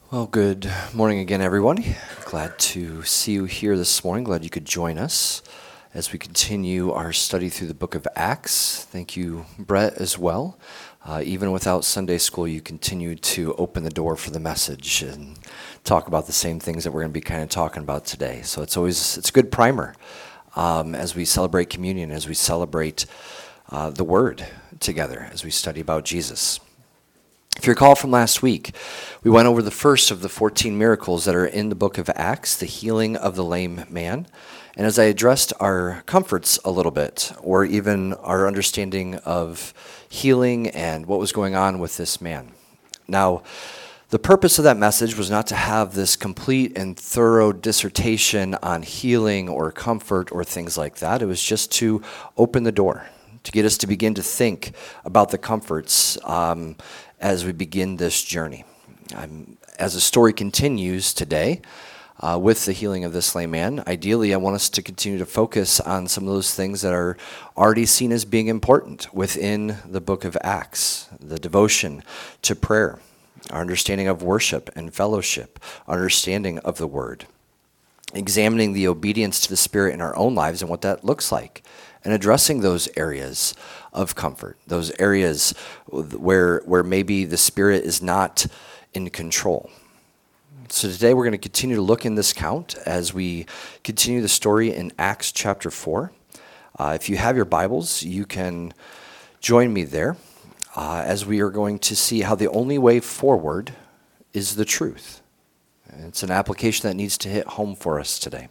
Well, good morning again, everyone. Glad to see you here this morning. Glad you could join us as we continue our study through the book of Acts. Thank you, Brett, as well. Even without Sunday school, you continue to open the door for the message and talk about the same things that we're going to be kind of talking about today. So it's a good primer as we celebrate communion, as we celebrate the Word together, as we study about Jesus. If you recall from last week, we went over the first of the 14 miracles that are in the book of Acts, the healing of the lame man. And as I addressed our comforts a little bit, or even our understanding of healing and what was going on with this man. Now, the purpose of that message was not to have this complete and thorough dissertation on healing or comfort or things like that. It was just to open the door, to get us to begin to think about the comforts as we begin this journey. As the story continues today with the healing of this lame man, ideally I want us to continue to focus on some of those things that are already seen as being important within the book of Acts, the devotion to prayer, our understanding of worship and fellowship, our understanding of the Word, examining the obedience to the Spirit in our own lives and what that looks like, and addressing those areas of comfort, those areas where maybe the Spirit is not in control. So today we're going to continue to look in this count as we continue the story in Acts chapter 4. If you have your Bibles, you can join me there as we are going to see how the only way forward is the truth. It's an application that needs to hit home for us today.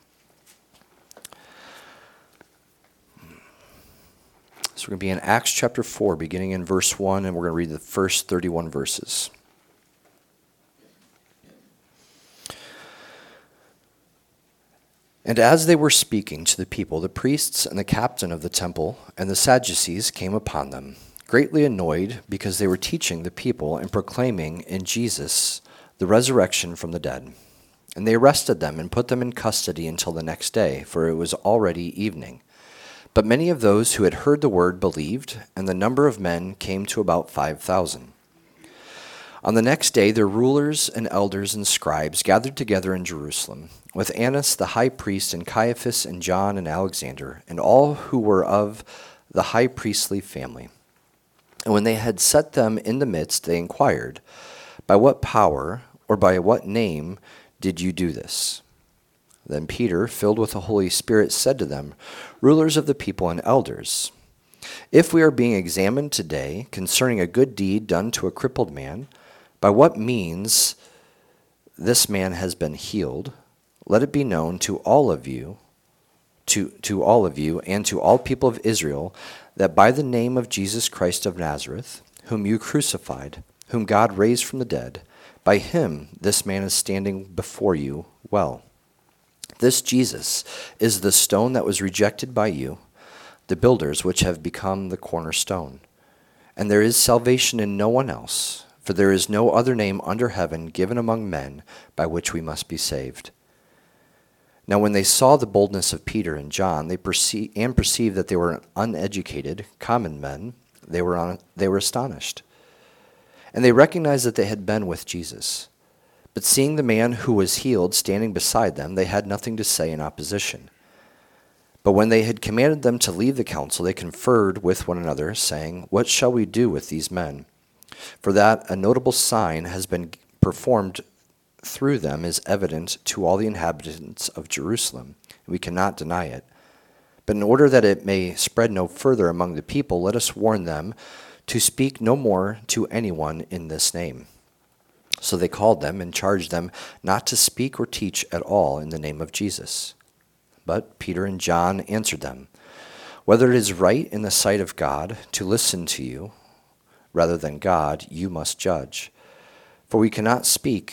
So we're going to be in Acts chapter 4, beginning in verse 1, and we're going to read the first 31 verses. And as they were speaking to the people, the priests and the captain of the temple and the Sadducees came upon them, greatly annoyed because they were teaching the people and proclaiming in Jesus the resurrection from the dead. And they arrested them and put them in custody until the next day, for it was already evening. But many of those who had heard the word believed, and the number of men came to about 5,000. On the next day, the rulers and elders and scribes gathered together in Jerusalem, with Annas the high priest, and Caiaphas, and John, and Alexander, and all who were of the high priestly family. And when they had set them in the midst, they inquired, "By what power or by what name did you do this?" Then Peter, filled with the Holy Spirit, said to them, "Rulers of the people and elders, if we are being examined today concerning a good deed done to a crippled man, by what means this man has been healed, let it be known to all of you, to all of you and to all people of Israel, that by the name of Jesus Christ of Nazareth, whom you crucified, whom God raised from the dead, by him this man is standing before you well. This Jesus is the stone that was rejected by you, the builders, which have become the cornerstone. And there is salvation in no one else, for there is no other name under heaven given among men by which we must be saved." Now when they saw the boldness of Peter and John, they perceived that they were uneducated, common men, they were astonished. And they recognized that they had been with Jesus. But seeing the man who was healed standing beside them, they had nothing to say in opposition. But when they had commanded them to leave the council, they conferred with one another, saying, "What shall we do with these men? For that a notable sign has been performed through them is evident to all the inhabitants of Jerusalem. We cannot deny it. But in order that it may spread no further among the people, let us warn them to speak no more to anyone in this name." So they called them and charged them not to speak or teach at all in the name of Jesus. But Peter and John answered them, "Whether it is right in the sight of God to listen to you rather than God, you must judge. For we cannot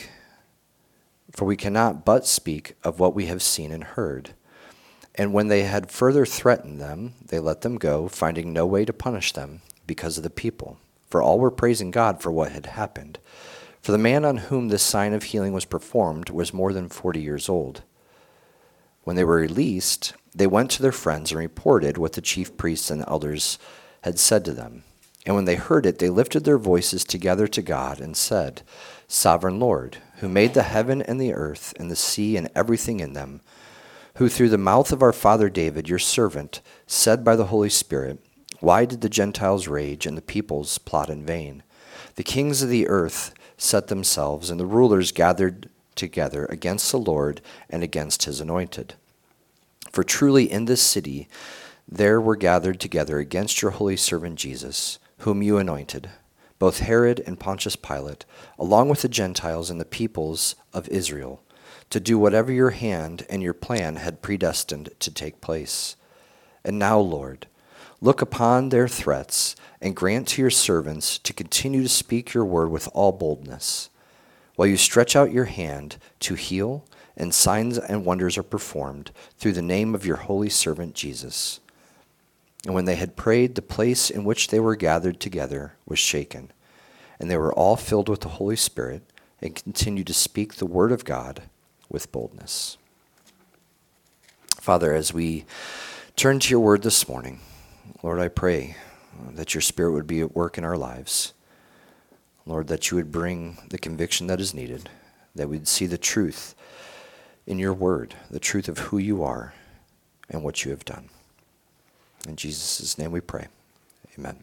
but speak of what we have seen and heard." And when they had further threatened them, they let them go, finding no way to punish them because of the people. For all were praising God for what had happened. For the man on whom this sign of healing was performed was more than 40 years old. When they were released, they went to their friends and reported what the chief priests and elders had said to them. And when they heard it, they lifted their voices together to God and said, "Sovereign Lord, who made the heaven and the earth and the sea and everything in them, who through the mouth of our father David, your servant, said by the Holy Spirit, why did the Gentiles rage and the peoples plot in vain? The kings of the earth set themselves, and the rulers gathered together against the Lord and against his anointed. For truly in this city there were gathered together against your holy servant Jesus, whom you anointed, both Herod and Pontius Pilate, along with the Gentiles and the peoples of Israel, to do whatever your hand and your plan had predestined to take place. And now, Lord, look upon their threats and grant to your servants to continue to speak your word with all boldness, while you stretch out your hand to heal, and signs and wonders are performed through the name of your holy servant Jesus. And when they had prayed, the place in which they were gathered together was shaken, and they were all filled with the Holy Spirit and continued to speak the word of God with boldness. Father, as we turn to your word this morning, Lord, I pray that your Spirit would be at work in our lives. Lord, that you would bring the conviction that is needed, that we'd see the truth in your word, the truth of who you are and what you have done. In Jesus' name we pray. Amen.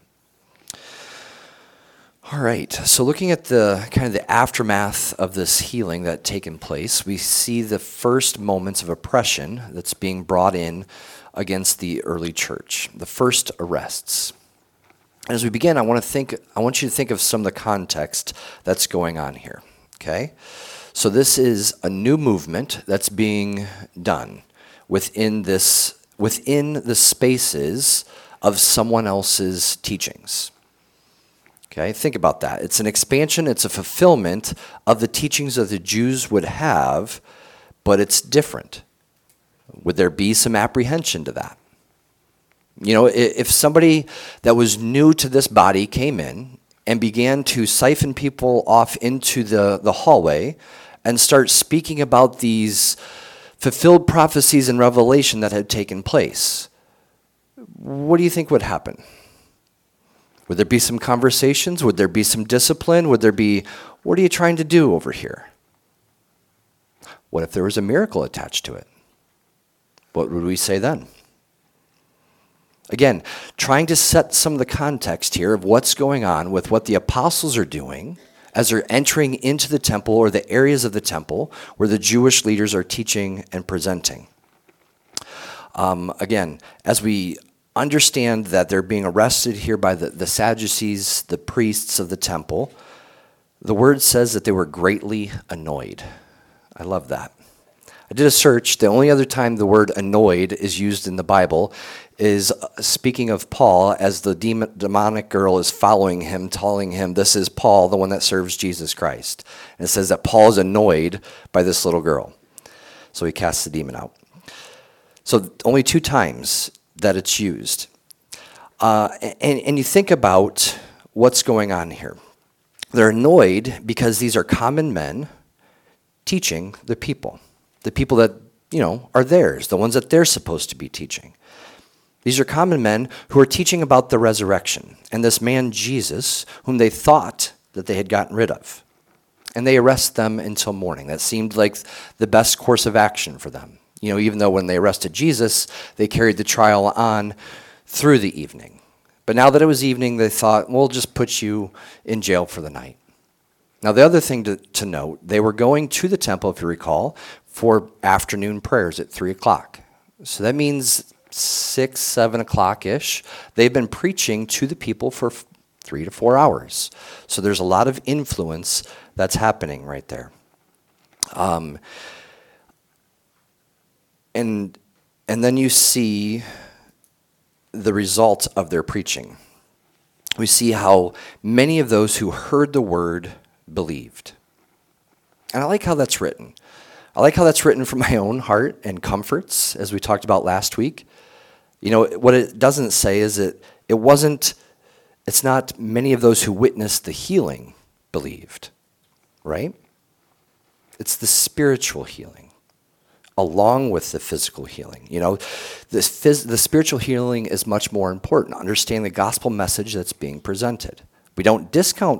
All right, so looking at the kind of the aftermath of this healing that had taken place, we see the first moments of oppression that's being brought in against the early church, the first arrests. As we begin, I want you to think of some of the context that's going on here, okay? So this is a new movement that's being done within the spaces of someone else's teachings. Okay, think about that. It's an expansion, it's a fulfillment of the teachings that the Jews would have, but it's different. Would there be some apprehension to that? You know, if somebody that was new to this body came in and began to siphon people off into the hallway and start speaking about these fulfilled prophecies and revelation that had taken place, what do you think would happen? Would there be some conversations? Would there be some discipline? Would there be, what are you trying to do over here? What if there was a miracle attached to it? What would we say then? Again, trying to set some of the context here of what's going on with what the apostles are doing as they're entering into the temple or the areas of the temple where the Jewish leaders are teaching and presenting. Again, as we understand that they're being arrested here by the Sadducees, the priests of the temple, the word says that they were greatly annoyed. I love that. I did a search. The only other time the word annoyed is used in the Bible is speaking of Paul as the demonic girl is following him, telling him, this is Paul, the one that serves Jesus Christ. And it says that Paul is annoyed by this little girl. So he casts the demon out. So only 2 times that it's used. And you think about what's going on here. They're annoyed because these are common men teaching the people that, are theirs, the ones that they're supposed to be teaching. These are common men who are teaching about the resurrection and this man Jesus, whom they thought that they had gotten rid of. And they arrest them until morning. That seemed like the best course of action for them. Even though when they arrested Jesus, they carried the trial on through the evening. But now that it was evening, they thought, we'll just put you in jail for the night. Now, the other thing to note, they were going to the temple, if you recall, for afternoon prayers at 3 o'clock. So that means 6, 7 o'clock-ish. They've been preaching to the people for 3 to 4 hours. So there's a lot of influence that's happening right there. And then you see the result of their preaching. We see how many of those who heard the word believed. And I like how that's written. I like how that's written from my own heart and comforts, as we talked about last week. What it doesn't say is that it's not many of those who witnessed the healing believed, right? It's the spiritual healing, along with the physical healing. The spiritual healing is much more important. Understand the gospel message that's being presented. We don't discount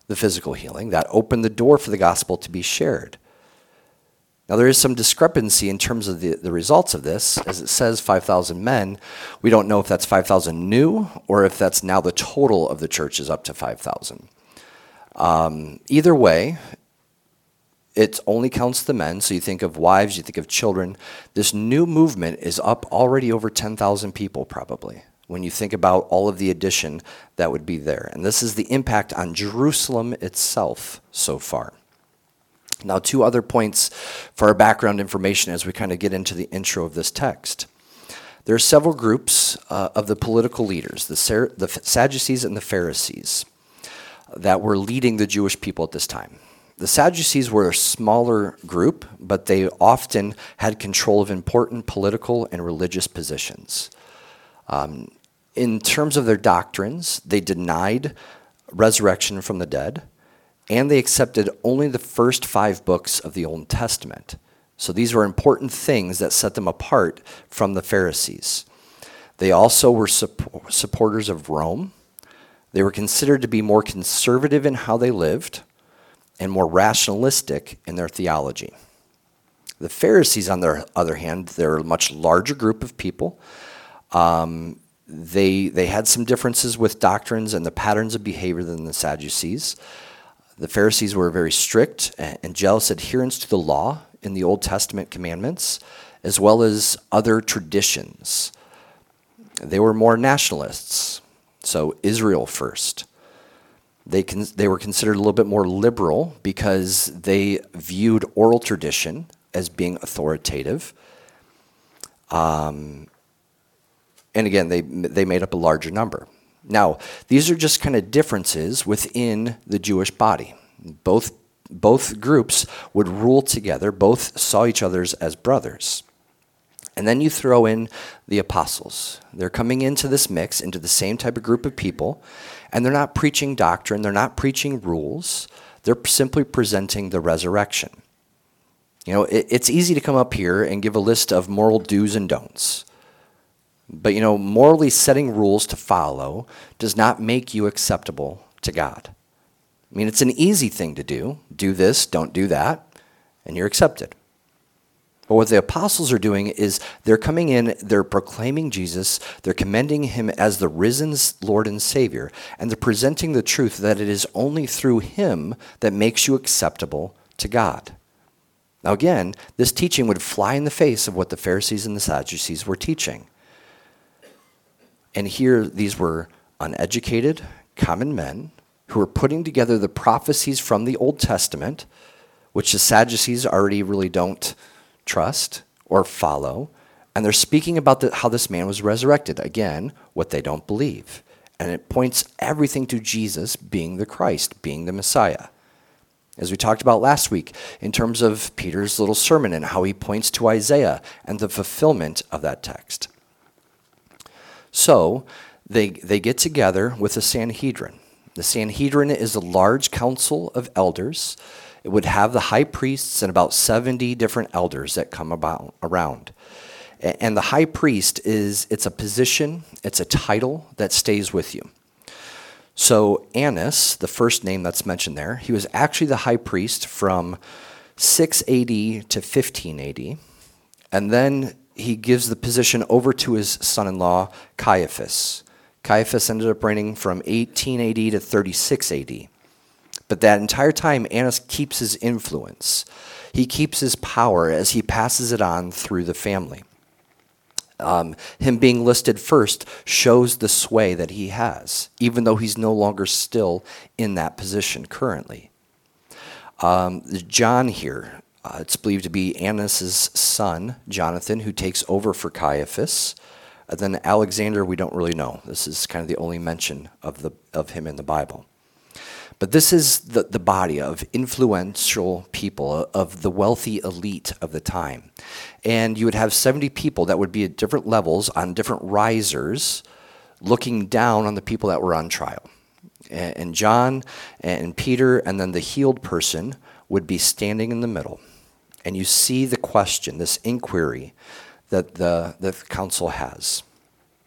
the physical healing. That opened the door for the gospel to be shared. Now, there is some discrepancy in terms of the results of this. As it says 5,000 men, we don't know if that's 5,000 new or if that's now the total of the church is up to 5,000. Either way, it only counts the men. So you think of wives, you think of children. This new movement is up already over 10,000 people probably, when you think about all of the addition that would be there. And this is the impact on Jerusalem itself so far. Now, two other points for our background information as we kind of get into the intro of this text. There are several groups of the political leaders, the Sadducees and the Pharisees, that were leading the Jewish people at this time. The Sadducees were a smaller group, but they often had control of important political and religious positions. In terms of their doctrines, they denied resurrection from the dead, and they accepted only the first 5 books of the Old Testament. So these were important things that set them apart from the Pharisees. They also were supporters of Rome. They were considered to be more conservative in how they lived and more rationalistic in their theology. The Pharisees, on the other hand, they're a much larger group of people. They had some differences with doctrines and the patterns of behavior than the Sadducees. The Pharisees were very strict and jealous adherents to the law in the Old Testament commandments, as well as other traditions. They were more nationalists, so Israel first. They were considered a little bit more liberal because they viewed oral tradition as being authoritative. And again, they made up a larger number. Now, these are just kind of differences within the Jewish body. Both groups would rule together, both saw each other as brothers. And then you throw in the apostles. They're coming into this mix, into the same type of group of people, and they're not preaching doctrine, they're not preaching rules, they're simply presenting the resurrection. You know, it's easy to come up here and give a list of moral do's and don'ts. But, morally setting rules to follow does not make you acceptable to God. I mean, it's an easy thing to do. Do this, don't do that, and you're accepted. But what the apostles are doing is they're coming in, they're proclaiming Jesus, they're commending him as the risen Lord and Savior, and they're presenting the truth that it is only through him that makes you acceptable to God. Now again, this teaching would fly in the face of what the Pharisees and the Sadducees were teaching. And here, these were uneducated, common men who were putting together the prophecies from the Old Testament, which the Sadducees already really don't trust or follow, and they're speaking about how this man was resurrected. Again, what they don't believe. And it points everything to Jesus being the Christ, being the Messiah. As we talked about last week, in terms of Peter's little sermon and how he points to Isaiah and the fulfillment of that text. So they get together with the Sanhedrin. The Sanhedrin is a large council of elders. It would have the high priests and about 70 different elders that come around. And the high priest it's a position, it's a title that stays with you. So Annas, the first name that's mentioned there, he was actually the high priest from 6 AD to 15 AD. And then he gives the position over to his son-in-law, Caiaphas. Caiaphas ended up reigning from 18 AD to 36 AD. But that entire time, Annas keeps his influence. He keeps his power as he passes it on through the family. Him being listed first shows the sway that he has, even though he's no longer still in that position currently. John here, it's believed to be Annas' son, Jonathan, who takes over for Caiaphas. And then Alexander, we don't really know. This is kind of the only mention of him in the Bible. But this is the body of influential people, of the wealthy elite of the time. And you would have 70 people that would be at different levels on different risers, looking down on the people that were on trial. And John and Peter and then the healed person would be standing in the middle. And you see the question, this inquiry that the council has.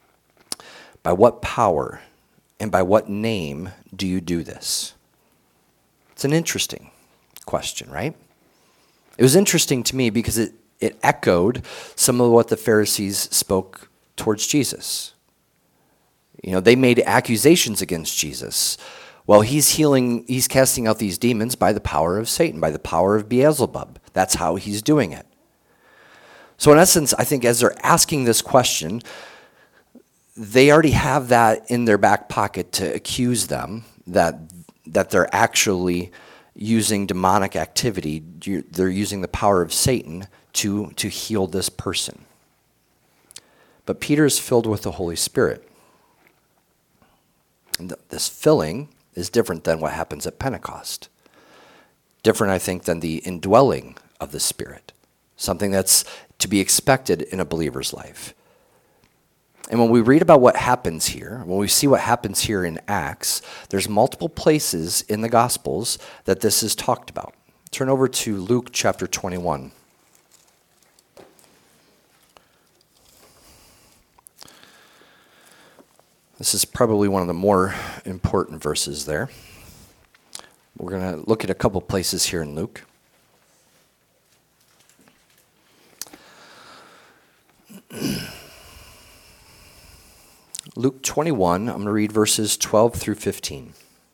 By what power and by what name do you do this? It's an interesting question, right? It was interesting to me because it echoed some of what the Pharisees spoke towards Jesus. They made accusations against Jesus. Well, he's casting out these demons by the power of Satan, by the power of Beelzebub. That's how he's doing it. So in essence, I think as they're asking this question, they already have that in their back pocket to accuse them that they're actually using demonic activity. They're using the power of Satan to heal this person. But Peter is filled with the Holy Spirit. And this filling is different than what happens at Pentecost. Different, I think, than the indwelling of the Spirit. Something that's to be expected in a believer's life. And when we read about what happens here, when we see what happens here in Acts, there's multiple places in the Gospels that this is talked about. Turn over to Luke chapter 21. This is probably one of the more important verses there. We're going to look at a couple places here in Luke. Luke 21, I'm going to read verses 12 through 15.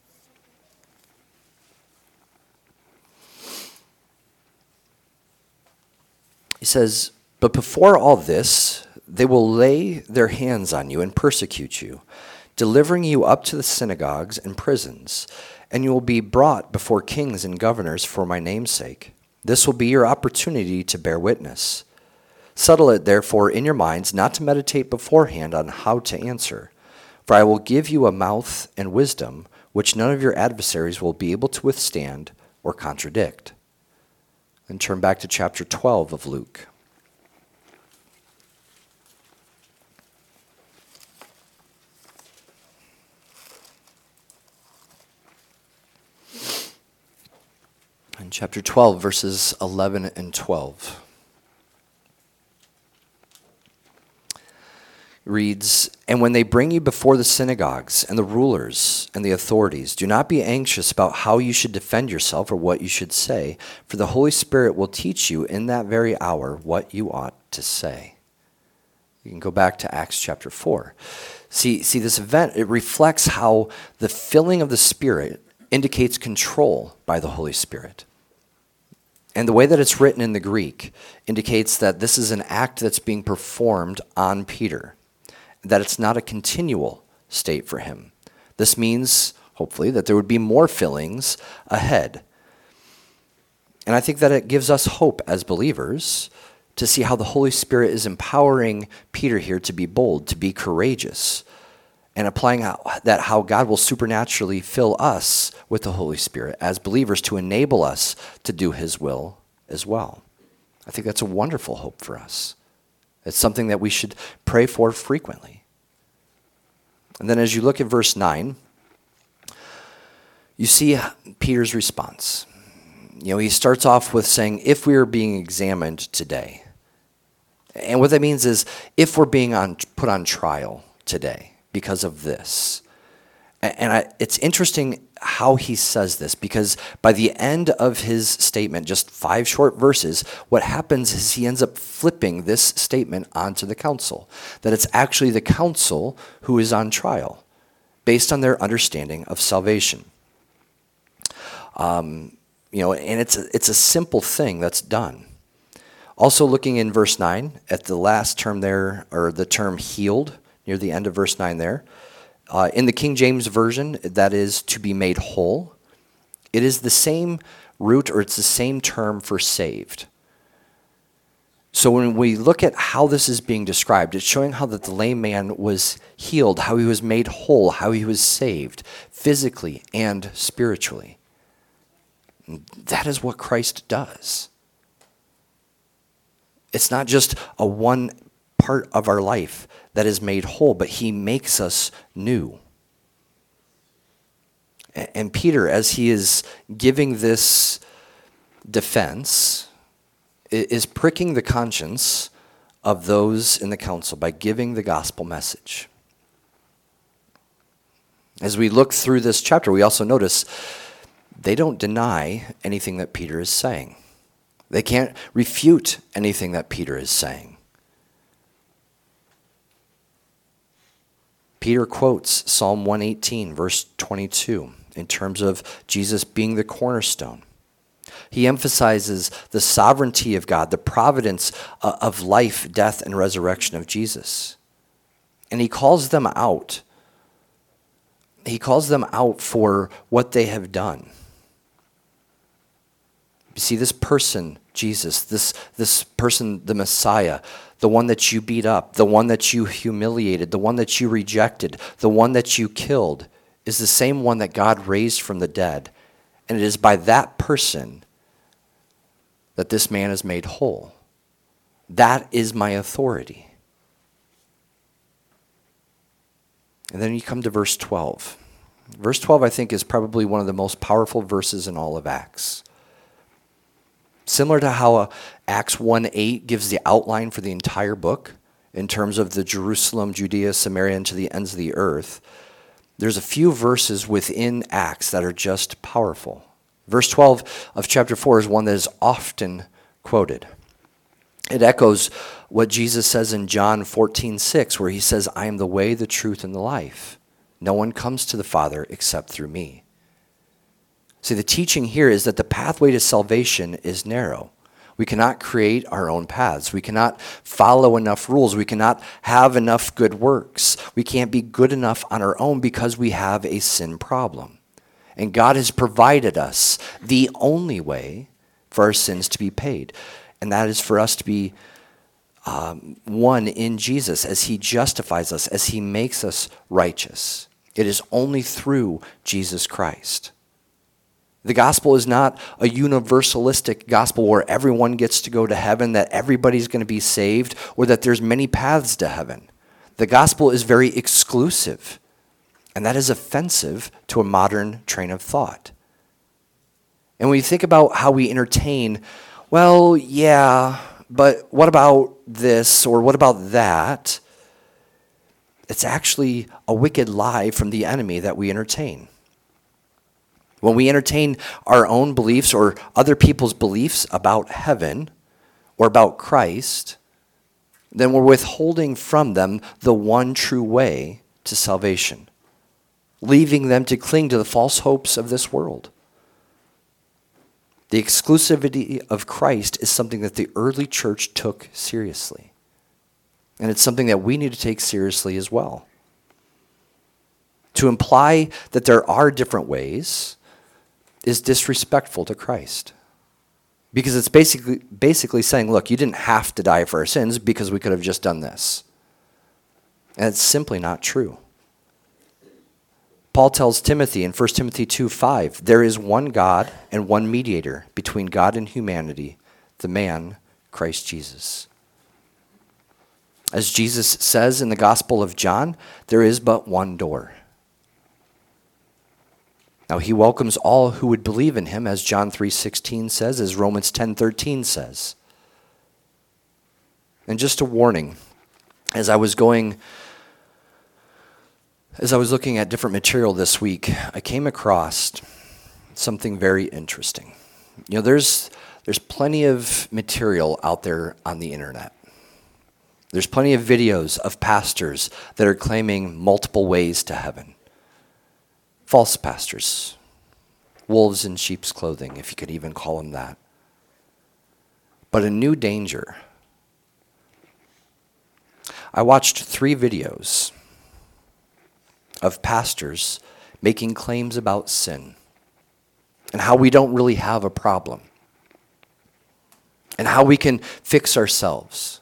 He says, "But before all this, they will lay their hands on you and persecute you, delivering you up to the synagogues and prisons, and you will be brought before kings and governors for my name's sake. This will be your opportunity to bear witness. Settle it, therefore, in your minds not to meditate beforehand on how to answer. For I will give you a mouth and wisdom which none of your adversaries will be able to withstand or contradict." And turn back to chapter 12 of Luke. In chapter 12, verses 11 and 12. Reads, "And when they bring you before the synagogues and the rulers and the authorities, do not be anxious about how you should defend yourself or what you should say, for the Holy Spirit will teach you in that very hour what you ought to say." You can go back to Acts chapter 4. See this event, it reflects how the filling of the Spirit indicates control by the Holy Spirit. And the way that it's written in the Greek indicates that this is an act that's being performed on Peter, that it's not a continual state for him. This means, hopefully, that there would be more fillings ahead. And I think that it gives us hope as believers to see how the Holy Spirit is empowering Peter here to be bold, to be courageous, and applying how God will supernaturally fill us with the Holy Spirit as believers to enable us to do his will as well. I think that's a wonderful hope for us. It's something that we should pray for frequently. And then as you look at verse 9, you see Peter's response. He starts off with saying, if we are being examined today. And what that means is if we're being put on trial today because of this. And it's interesting how he says this, because by the end of his statement, just 5 short verses, what happens is he ends up flipping this statement onto the council, that it's actually the council who is on trial based on their understanding of salvation. And it's a simple thing that's done. Also looking in verse 9 at the last term there, or the term healed, near the end of verse 9 there. In the King James Version, that is to be made whole. It is the same root, or it's the same term for saved. So when we look at how this is being described, it's showing how that the lame man was healed, how he was made whole, how he was saved, physically and spiritually. And that is what Christ does. It's not just a one part of our life that is made whole, but he makes us new. And Peter, as he is giving this defense, is pricking the conscience of those in the council by giving the gospel message. As we look through this chapter, we also notice they don't deny anything that Peter is saying. They can't refute anything that Peter is saying. Peter quotes Psalm 118, verse 22, in terms of Jesus being the cornerstone. He emphasizes the sovereignty of God, the providence of life, death, and resurrection of Jesus. And he calls them out. He calls them out for what they have done. You see, this person, Jesus, this person, the Messiah, the one that you beat up, the one that you humiliated, the one that you rejected, the one that you killed, is the same one that God raised from the dead. And it is by that person that this man is made whole. That is my authority. And then you come to verse 12. Verse 12, I think, is probably one of the most powerful verses in all of Acts. Similar to how Acts 1:8 gives the outline for the entire book in terms of the Jerusalem, Judea, Samaria, and to the ends of the earth, there's a few verses within Acts that are just powerful. Verse 12 of chapter 4 is one that is often quoted. It echoes what Jesus says in John 14:6, where he says, I am the way, the truth, and the life. No one comes to the Father except through me. See, the teaching here is that the pathway to salvation is narrow. We cannot create our own paths. We cannot follow enough rules. We cannot have enough good works. We can't be good enough on our own because we have a sin problem. And God has provided us the only way for our sins to be paid. And that is for us to be one in Jesus as he justifies us, as he makes us righteous. It is only through Jesus Christ. The gospel is not a universalistic gospel where everyone gets to go to heaven, that everybody's going to be saved, or that there's many paths to heaven. The gospel is very exclusive, and that is offensive to a modern train of thought. And when you think about how we entertain, well, yeah, but what about this or what about that? It's actually a wicked lie from the enemy that we entertain. When we entertain our own beliefs or other people's beliefs about heaven or about Christ, then we're withholding from them the one true way to salvation, leaving them to cling to the false hopes of this world. The exclusivity of Christ is something that the early church took seriously. And it's something that we need to take seriously as well. To imply that there are different ways is disrespectful to Christ. Because it's basically saying, look, you didn't have to die for our sins because we could have just done this. And it's simply not true. Paul tells Timothy in 1 Timothy 2:5, there is one God and one mediator between God and humanity, the man, Christ Jesus. As Jesus says in the Gospel of John, there is but one door. Now he welcomes all who would believe in him, as John 3:16 says, as Romans 10:13 says. And just a warning, as I was looking at different material this week, I came across something very interesting. You know, there's plenty of material out there on the internet. There's plenty of videos of pastors that are claiming multiple ways to heaven. False pastors, wolves in sheep's clothing, if you could even call them that. But a new danger. I watched 3 videos of pastors making claims about sin and how we don't really have a problem and how we can fix ourselves.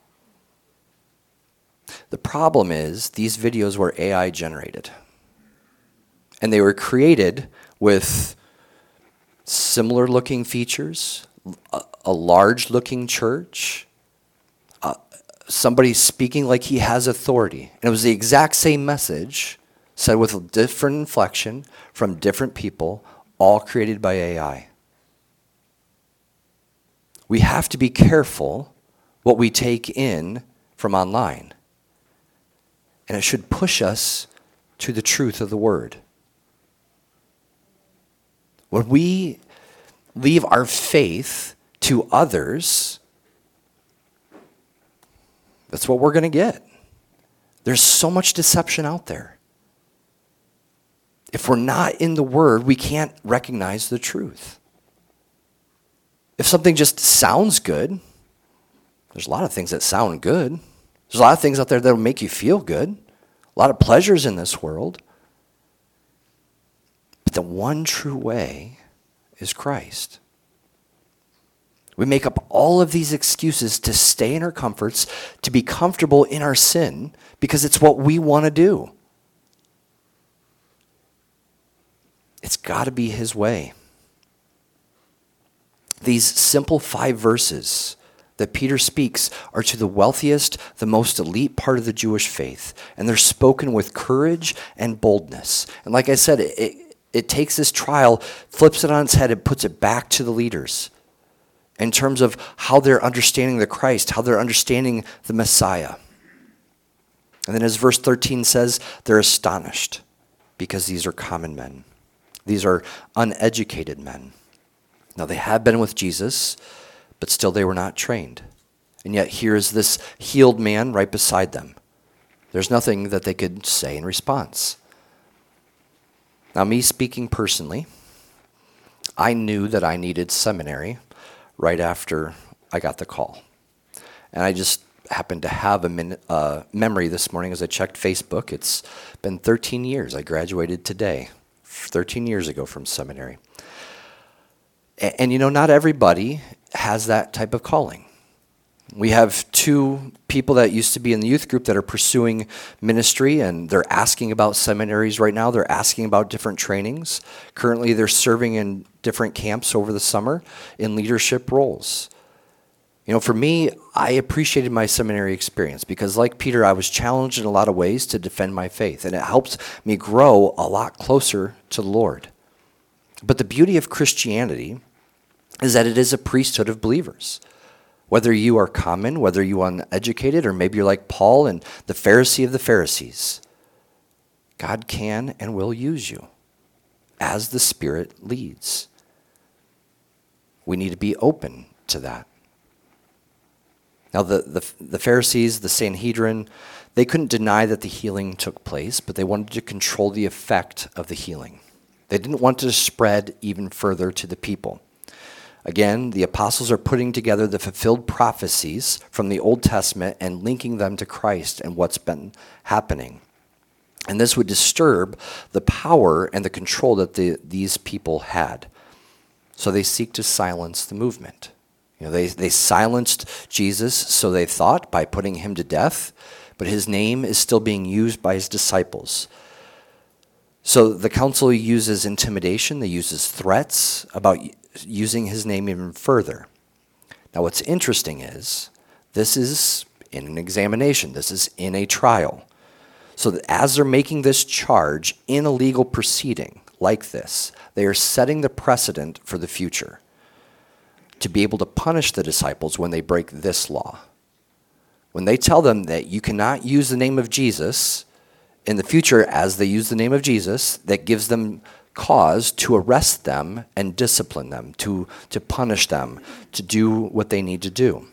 The problem is these videos were AI generated. And they were created with similar looking features, a large looking church, somebody speaking like he has authority. And it was the exact same message, said with a different inflection from different people, all created by AI. We have to be careful what we take in from online. And it should push us to the truth of the word. When we leave our faith to others, that's what we're going to get. There's so much deception out there. If we're not in the Word, we can't recognize the truth. If something just sounds good, there's a lot of things that sound good. There's a lot of things out there that will make you feel good. A lot of pleasures in this world. But the one true way is Christ. We make up all of these excuses to stay in our comforts, to be comfortable in our sin, because it's what we want to do. It's got to be His way. These simple 5 verses that Peter speaks are to the wealthiest, the most elite part of the Jewish faith, and they're spoken with courage and boldness. And like I said, it takes this trial, flips it on its head, and puts it back to the leaders in terms of how they're understanding the Christ, how they're understanding the Messiah. And then as verse 13 says, they're astonished because these are common men. These are uneducated men. Now they have been with Jesus, but still they were not trained. And yet here is this healed man right beside them. There's nothing that they could say in response. Now me speaking personally, I knew that I needed seminary right after I got the call. And I just happened to have a memory this morning as I checked Facebook. It's been 13 years. I graduated today, 13 years ago from seminary. And you know, not everybody has that type of calling. We have 2 people that used to be in the youth group that are pursuing ministry, and they're asking about seminaries right now. They're asking about different trainings. Currently, they're serving in different camps over the summer in leadership roles. You know, for me, I appreciated my seminary experience because like Peter, I was challenged in a lot of ways to defend my faith, and it helped me grow a lot closer to the Lord. But the beauty of Christianity is that it is a priesthood of believers. Whether you are common, whether you are uneducated, or maybe you're like Paul and the Pharisee of the Pharisees, God can and will use you as the Spirit leads. We need to be open to that. Now, the Pharisees, the Sanhedrin, they couldn't deny that the healing took place, but they wanted to control the effect of the healing. They didn't want to spread even further to the people. Again, the apostles are putting together the fulfilled prophecies from the Old Testament and linking them to Christ and what's been happening. And this would disturb the power and the control that these people had. So they seek to silence the movement. You know, they silenced Jesus, so they thought, by putting him to death, but his name is still being used by his disciples. So the council uses intimidation, they uses threats about using his name even further. Now what's interesting is, this is in an examination, this is in a trial. So that as they're making this charge in a legal proceeding like this, they are setting the precedent for the future to be able to punish the disciples when they break this law. When they tell them that you cannot use the name of Jesus, in the future, as they use the name of Jesus, that gives them cause to arrest them and discipline them, to punish them, to do what they need to do.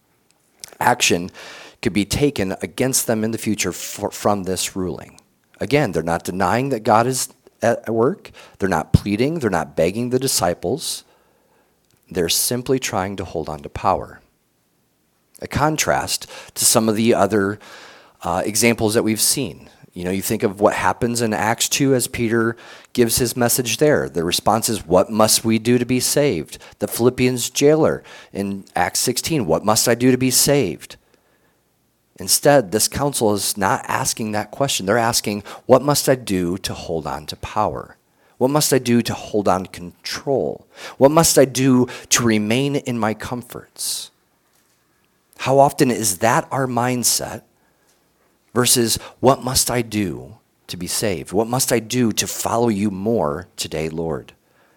Action could be taken against them in the future from this ruling. Again, they're not denying that God is at work. They're not pleading. They're not begging the disciples. They're simply trying to hold on to power. A contrast to some of the other examples that we've seen. You know, you think of what happens in Acts 2 as Peter gives his message there. The response is, what must we do to be saved? The Philippians jailer in Acts 16, what must I do to be saved? Instead, this council is not asking that question. They're asking, what must I do to hold on to power? What must I do to hold on to control? What must I do to remain in my comforts? How often is that our mindset versus what must I do to be saved? What must I do to follow you more today, Lord?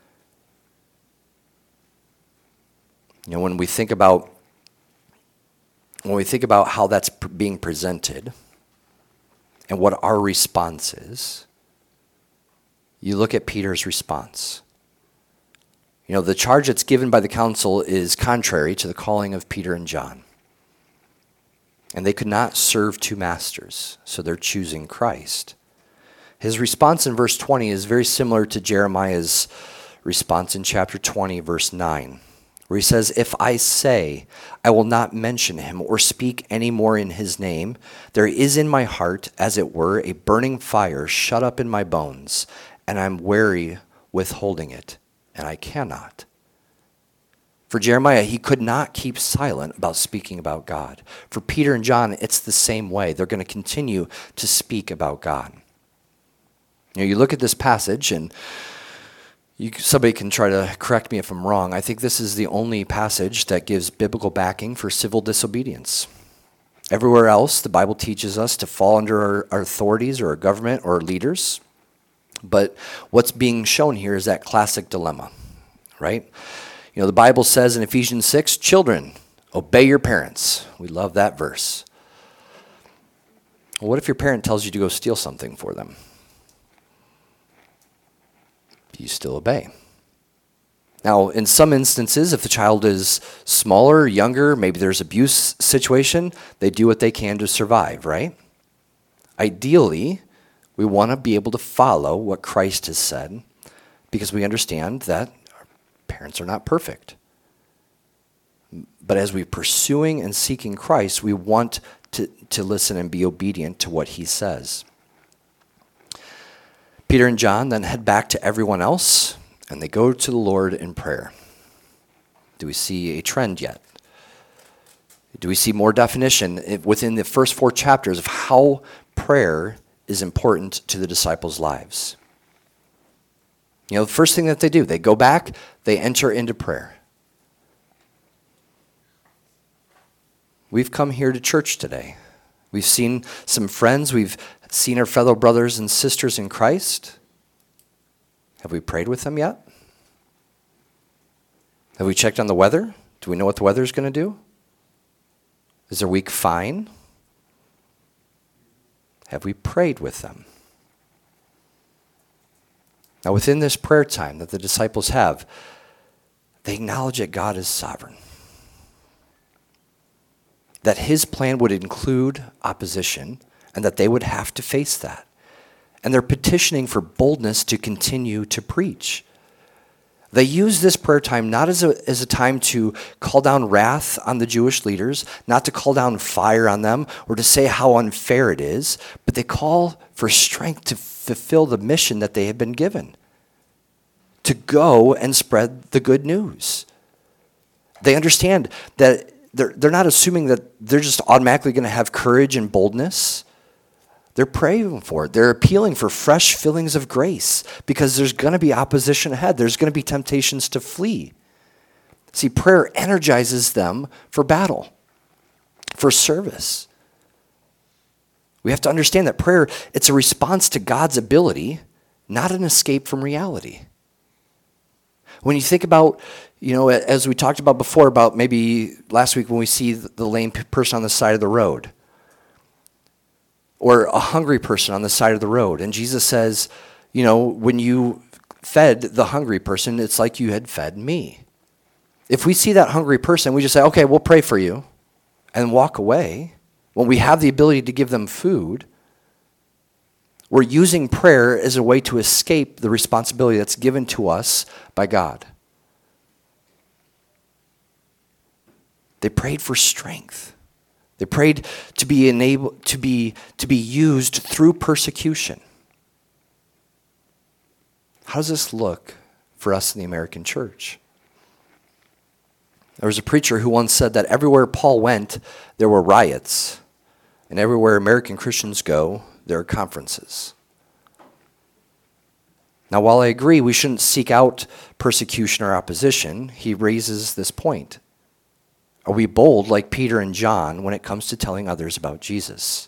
You know, when we think about how that's being presented and what our response is, you look at Peter's response. The charge that's given by the council is contrary to the calling of Peter and John. And they could not serve two masters, so they're choosing Christ. His response in verse 20 is very similar to Jeremiah's response in chapter 20, verse 9, where he says, "If I say, I will not mention him or speak any more in his name, there is in my heart, as it were, a burning fire shut up in my bones, and I'm weary withholding it, and I cannot." For Jeremiah, he could not keep silent about speaking about God. For Peter and John, it's the same way. They're going to continue to speak about God. You look at this passage, and somebody can try to correct me if I'm wrong. I think this is the only passage that gives biblical backing for civil disobedience. Everywhere else, the Bible teaches us to fall under our authorities or our government or our leaders. But what's being shown here is that classic dilemma, right? The Bible says in Ephesians 6, "Children, obey your parents." We love that verse. Well, what if your parent tells you to go steal something for them? You still obey. Now, in some instances, if the child is smaller, younger, maybe there's abuse situation, they do what they can to survive, right? Ideally, we want to be able to follow what Christ has said because we understand that our parents are not perfect. But as we're pursuing and seeking Christ, we want to listen and be obedient to what he says. Peter and John then head back to everyone else, and they go to the Lord in prayer. Do we see a trend yet? Do we see more definition within the first 4 chapters of how prayer is important to the disciples' lives? The first thing that they do, they go back, they enter into prayer. We've come here to church today. We've seen some friends. We've seen our fellow brothers and sisters in Christ. Have we prayed with them yet? Have we checked on the weather? Do we know what the weather's going to do? Is their week fine? Have we prayed with them? Now, within this prayer time that the disciples have, they acknowledge that God is sovereign, that his plan would include opposition, and that they would have to face that. And they're petitioning for boldness to continue to preach. They use this prayer time not as a time to call down wrath on the Jewish leaders, not to call down fire on them, or to say how unfair it is, but they call for strength to fulfill the mission that they have been given, to go and spread the good news. They understand that they're not assuming that they're just automatically going to have courage and boldness. They're praying for it. They're appealing for fresh fillings of grace because there's going to be opposition ahead. There's going to be temptations to flee. See, prayer energizes them for battle, for service. We have to understand that prayer, it's a response to God's ability, not an escape from reality. When you think about, as we talked about before, about maybe last week when we see the lame person on the side of the road, or a hungry person on the side of the road, and Jesus says, when you fed the hungry person, it's like you had fed me. If we see that hungry person, we just say, okay, we'll pray for you, and walk away. When we have the ability to give them food, we're using prayer as a way to escape the responsibility that's given to us by God. They prayed for strength. They prayed to be enabled to be used through persecution. How does this look for us in the American church? There was a preacher who once said that everywhere Paul went, there were riots, and everywhere American Christians go, there are conferences. Now, while I agree we shouldn't seek out persecution or opposition, he raises this point. Are we bold like Peter and John when it comes to telling others about Jesus?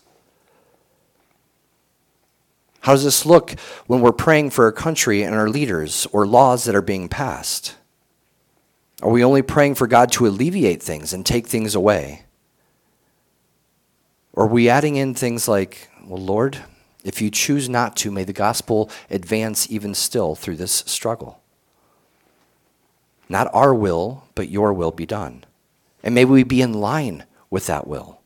How does this look when we're praying for our country and our leaders or laws that are being passed? Are we only praying for God to alleviate things and take things away? Or are we adding in things like, well, Lord, if you choose not to, may the gospel advance even still through this struggle? Not our will, but your will be done. And may we be in line with that will.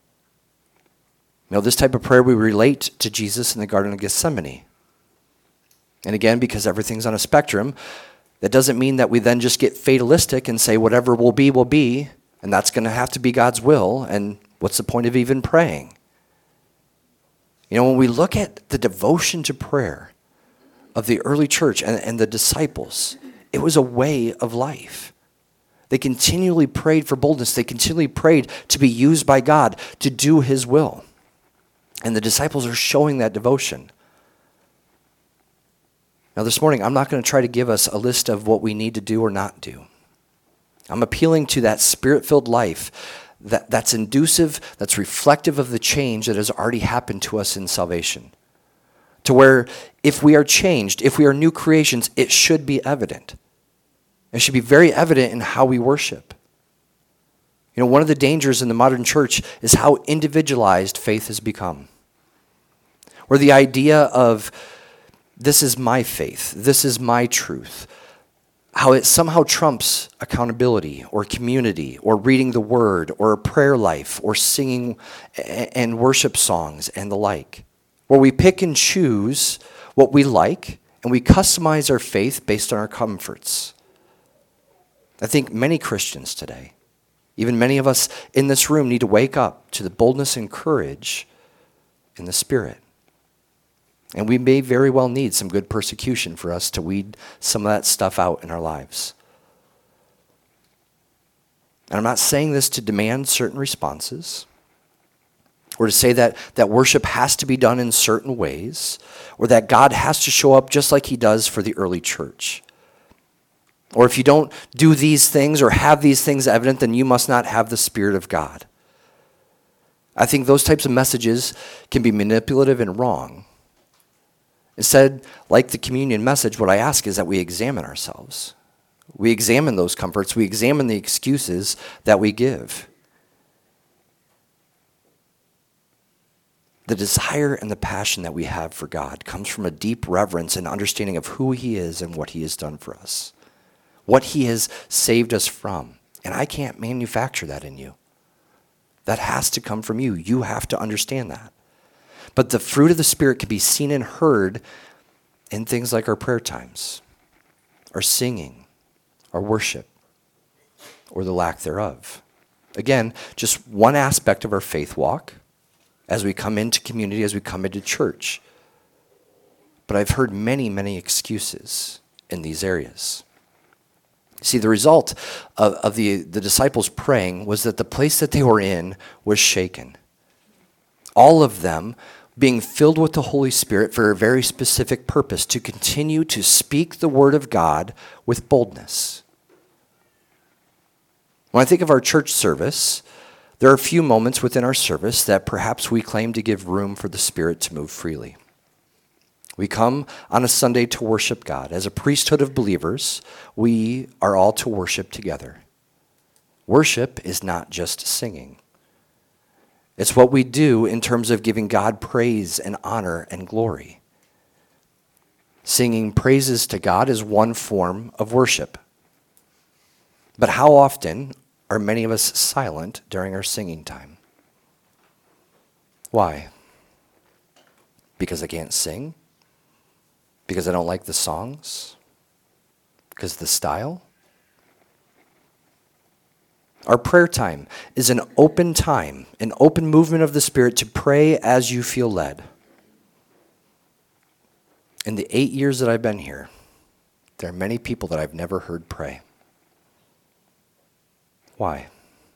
This type of prayer we relate to Jesus in the Garden of Gethsemane. And again, because everything's on a spectrum, that doesn't mean that we then just get fatalistic and say whatever will be, and that's going to have to be God's will, and what's the point of even praying? When we look at the devotion to prayer of the early church and the disciples, it was a way of life. They continually prayed for boldness. They continually prayed to be used by God to do his will. And the disciples are showing that devotion. Now this morning, I'm not going to try to give us a list of what we need to do or not do. I'm appealing to that spirit-filled life that's inducive, that's reflective of the change that has already happened to us in salvation. To where if we are changed, if we are new creations, it should be evident. It should be very evident in how we worship. One of the dangers in the modern church is how individualized faith has become. Where the idea of, this is my faith, this is my truth, how it somehow trumps accountability or community or reading the word or a prayer life or singing and worship songs and the like. Where we pick and choose what we like and we customize our faith based on our comforts. I think many Christians today, even many of us in this room, need to wake up to the boldness and courage in the Spirit. And we may very well need some good persecution for us to weed some of that stuff out in our lives. And I'm not saying this to demand certain responses or to say that worship has to be done in certain ways or that God has to show up just like he does for the early church. Or if you don't do these things or have these things evident, then you must not have the Spirit of God. I think those types of messages can be manipulative and wrong. Instead, like the communion message, what I ask is that we examine ourselves. We examine those comforts. We examine the excuses that we give. The desire and the passion that we have for God comes from a deep reverence and understanding of who he is and what he has done for us. What he has saved us from. And I can't manufacture that in you. That has to come from you. You have to understand that. But the fruit of the Spirit can be seen and heard in things like our prayer times, our singing, our worship, or the lack thereof. Again, just one aspect of our faith walk as we come into community, as we come into church. But I've heard many, many excuses in these areas. See, the result of the disciples praying was that the place that they were in was shaken. All of them being filled with the Holy Spirit for a very specific purpose, to continue to speak the word of God with boldness. When I think of our church service, there are a few moments within our service that perhaps we claim to give room for the Spirit to move freely. We come on a Sunday to worship God. As a priesthood of believers, we are all to worship together. Worship is not just singing. It's what we do in terms of giving God praise and honor and glory. Singing praises to God is one form of worship. But how often are many of us silent during our singing time? Why? Because I can't sing? Because I don't like the songs? Because of the style? Our prayer time is an open time, an open movement of the Spirit to pray as you feel led. In the 8 years that I've been here, there are many people that I've never heard pray. Why?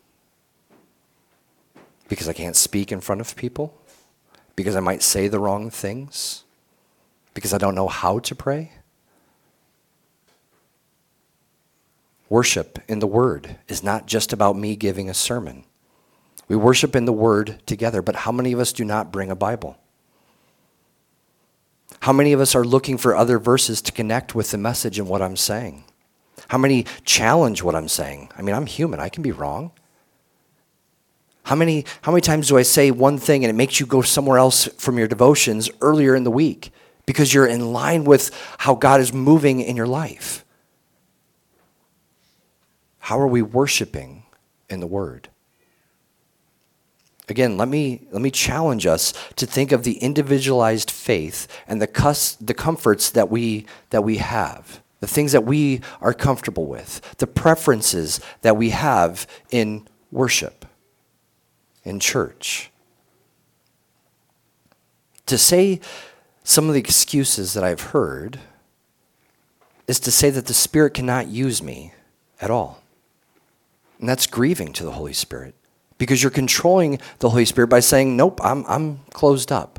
Because I can't speak in front of people? Because I might say the wrong things? Because I don't know how to pray? Worship in the Word is not just about me giving a sermon. We worship in the Word together, but how many of us do not bring a Bible? How many of us are looking for other verses to connect with the message and what I'm saying? How many challenge what I'm saying? I mean, I'm human. I can be wrong. How many times do I say one thing and it makes you go somewhere else from your devotions earlier in the week because you're in line with how God is moving in your life? How are we worshiping in the Word? Again, let me challenge us to think of the individualized faith and the comforts that we have, the things that we are comfortable with, the preferences that we have in worship, in church. To say some of the excuses that I've heard is to say that the Spirit cannot use me at all. And that's grieving to the Holy Spirit. Because you're controlling the Holy Spirit by saying, nope, I'm closed up.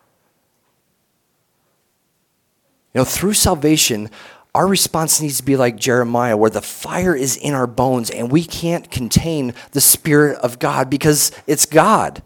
Through salvation, our response needs to be like Jeremiah, where the fire is in our bones and we can't contain the Spirit of God because it's God.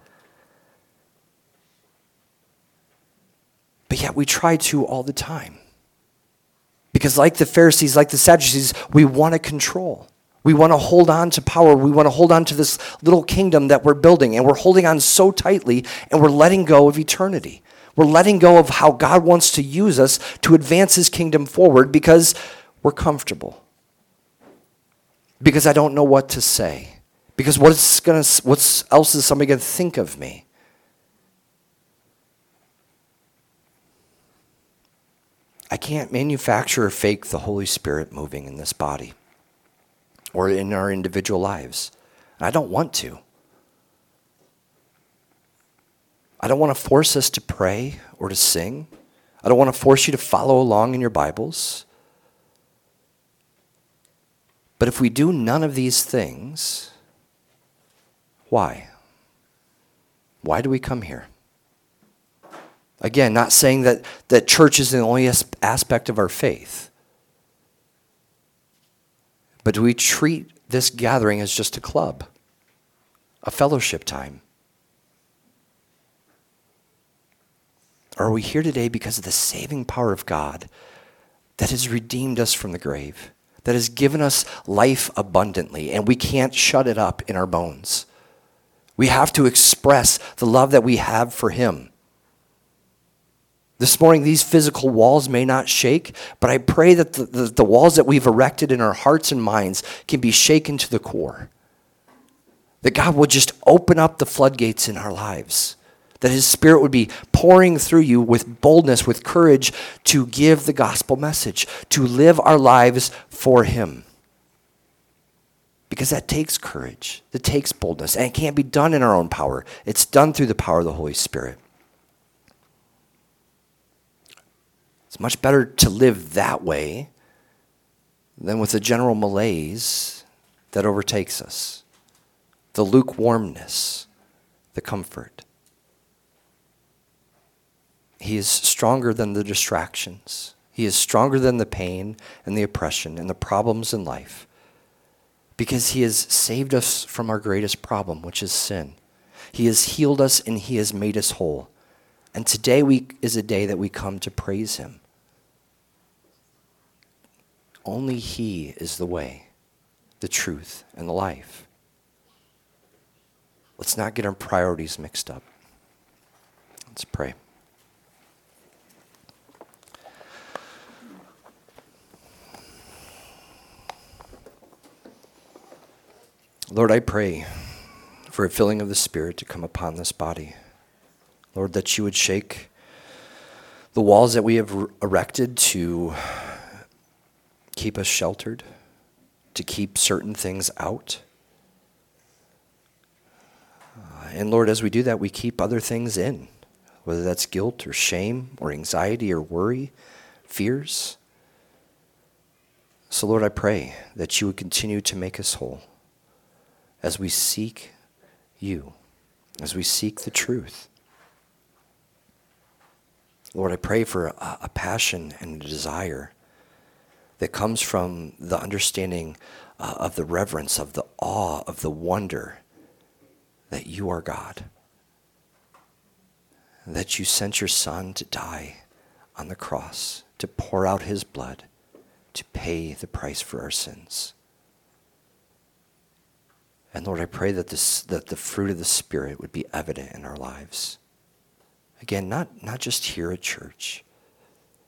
But yet we try to all the time. Because like the Pharisees, like the Sadducees, we want to control. We want to hold on to power. We want to hold on to this little kingdom that we're building. And we're holding on so tightly, and we're letting go of eternity. We're letting go of how God wants to use us to advance his kingdom forward because we're comfortable. Because I don't know what to say. Because what else is somebody going to think of me? I can't manufacture or fake the Holy Spirit moving in this body or in our individual lives. And I don't want to. I don't want to force us to pray or to sing. I don't want to force you to follow along in your Bibles. But if we do none of these things, why? Why do we come here? Again, not saying that church is the only aspect of our faith. But do we treat this gathering as just a club, a fellowship time? Or are we here today because of the saving power of God that has redeemed us from the grave, that has given us life abundantly, and we can't shut it up in our bones? We have to express the love that we have for him. This morning, these physical walls may not shake, but I pray that the walls that we've erected in our hearts and minds can be shaken to the core. That God will just open up the floodgates in our lives. That his Spirit would be pouring through you with boldness, with courage to give the gospel message, to live our lives for him. Because that takes courage, that takes boldness, and it can't be done in our own power. It's done through the power of the Holy Spirit. It's much better to live that way than with the general malaise that overtakes us, the lukewarmness, the comfort. He is stronger than the distractions. He is stronger than the pain and the oppression and the problems in life, because he has saved us from our greatest problem, which is sin. He has healed us and he has made us whole. And today is a day that we come to praise him. Only he is the way, the truth, and the life. Let's not get our priorities mixed up. Let's pray. Lord, I pray for a filling of the Spirit to come upon this body. Lord, that you would shake the walls that we have erected to keep us sheltered, to keep certain things out. And Lord, as we do that, we keep other things in, whether that's guilt or shame or anxiety or worry, fears. So Lord, I pray that you would continue to make us whole as we seek you, as we seek the truth. Lord, I pray for a passion and a desire that comes from the understanding of the reverence, of the awe, of the wonder that you are God, that you sent your Son to die on the cross, to pour out his blood, to pay the price for our sins. And Lord, I pray that the fruit of the Spirit would be evident in our lives. Again, not just here at church,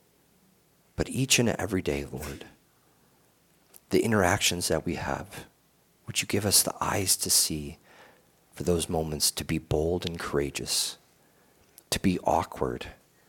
but each and every day, Lord. The interactions that we have, Would you give us the eyes to see for those moments to be bold and courageous, to be awkward.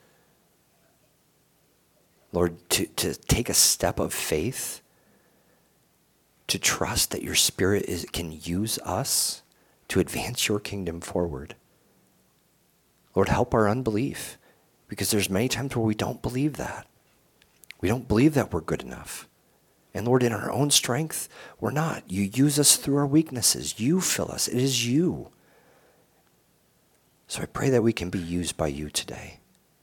Lord, to take a step of faith, to trust that your Spirit can use us to advance your kingdom forward. Lord, help our unbelief, because there's many times where we don't believe that. We don't believe that we're good enough. And Lord, in our own strength, we're not. You use us through our weaknesses. You fill us. It is you. So I pray that we can be used by you today,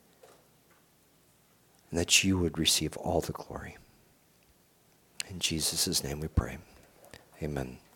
and that you would receive all the glory. In Jesus' name we pray. Amen.